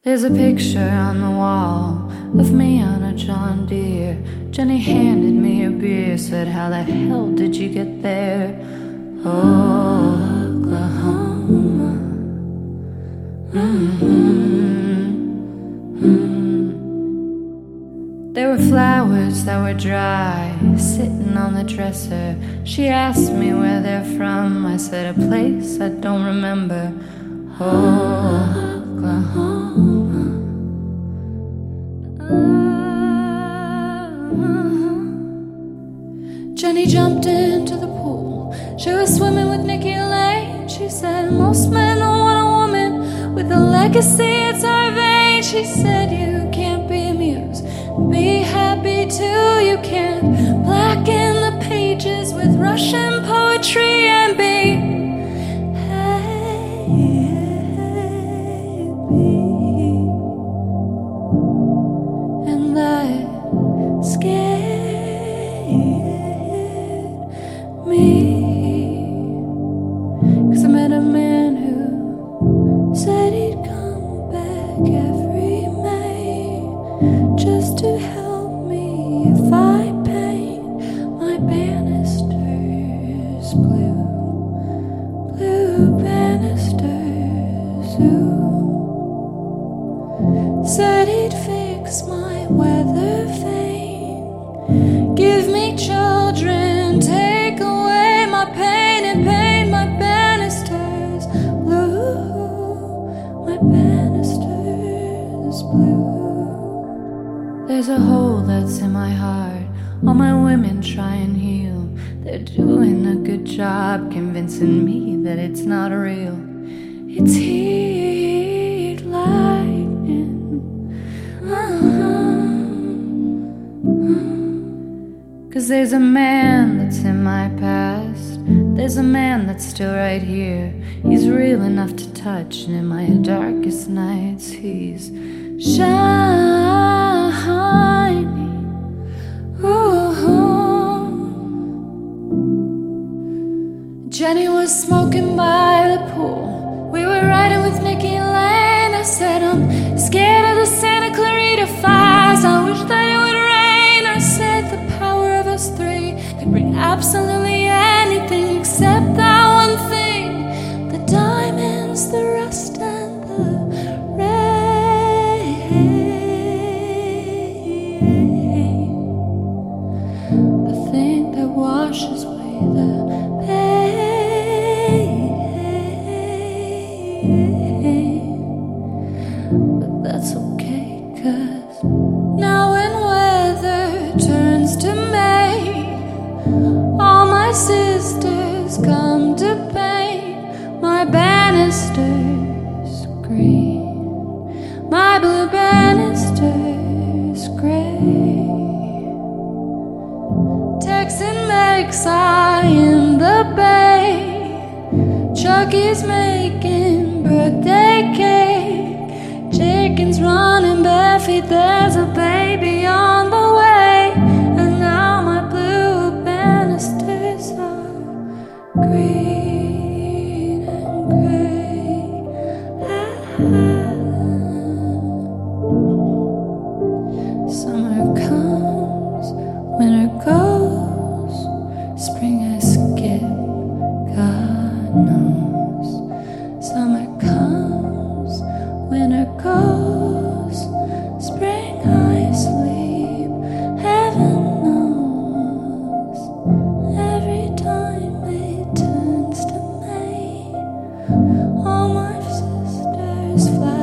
There's a picture on the wall of me on a John Deere. Jenny handed me a beer, said, "How the hell did you get there?" Oklahoma. There were flowers that were dry, sitting on the dresser. She asked me where they're from. I said, "A place I don't remember." Oklahoma. Jenny jumped into the pool. She was swimming with Nikki Lane. She said, "Most men don't want a woman with a legacy, it's our vein." She said, "You can't be amused, be happy too. You can't blacken the pages with Russian poetry and be happy." And that scared me, 'cause I met a man who said he'd come back every May just to help me if I paint my banisters blue, blue banisters. Ooh. Said he'd fix my weather vane, give me children, take away my pain, and paint my banisters blue, my banisters blue. There's a hole that's in my heart. All my women try and heal. They're doing a good job convincing me that it's not real. It's heat lightning. 'Cause there's a man that's in my past. There's a man that's still right here. He's real enough to touch, and in my darkest nights he's shining. Ooh. Jenny was smoking by the pool. We were riding with Nikki Lane. I said, "I'm scared of the Santa Clarita fires. I wish that it would rain." I said, "The power of us three could bring absolutely anything except that one thing: the diamonds, the rust, and the rain. The thing that washes away the pain." But that's okay, 'cause now when weather turns to May, all my sisters come to paint my banisters green, my blue banisters gray. Texan makes eye in the bay. Chucky's making birthday cake. Chicken's running barefeet. There's a baby on the way. And now my blue banisters are green and gray. Summer comes, winter goes, spring I skip, God knows. Summer comes, winter goes, spring I sleep, heaven knows. Every time it turns to May, all my sisters fly